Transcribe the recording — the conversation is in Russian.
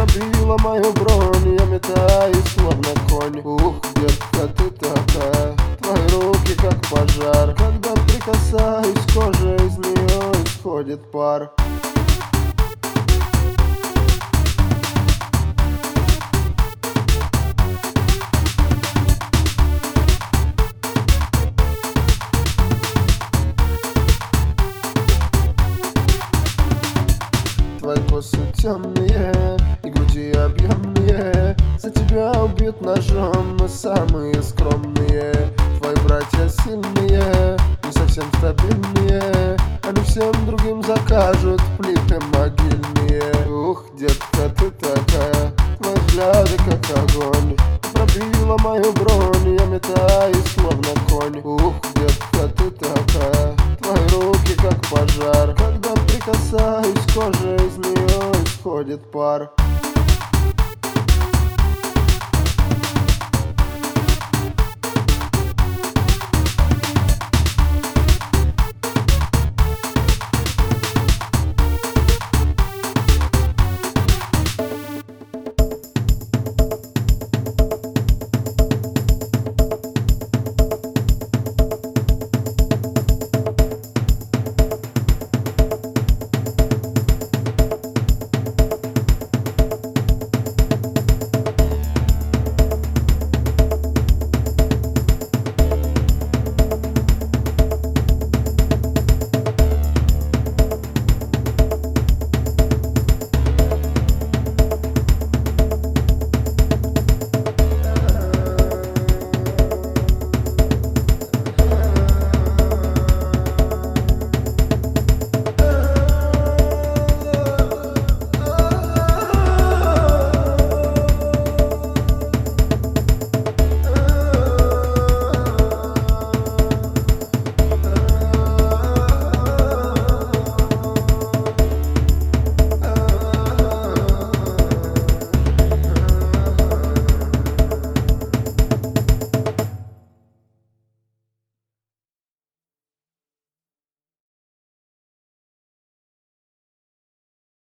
пробила мою бронь, я метаюсь словно конь. Ух, детка, ты такая, твои руки как пожар. Когда прикасаюсь к коже, из нее исходит пар. Твои косы темные и груди объемные, за тебя убьют ножом, мы самые скромные. Твои братья сильные, не совсем стабильные, они всем другим закажут плиты могильные. Ух, детка, ты такая, твои взгляды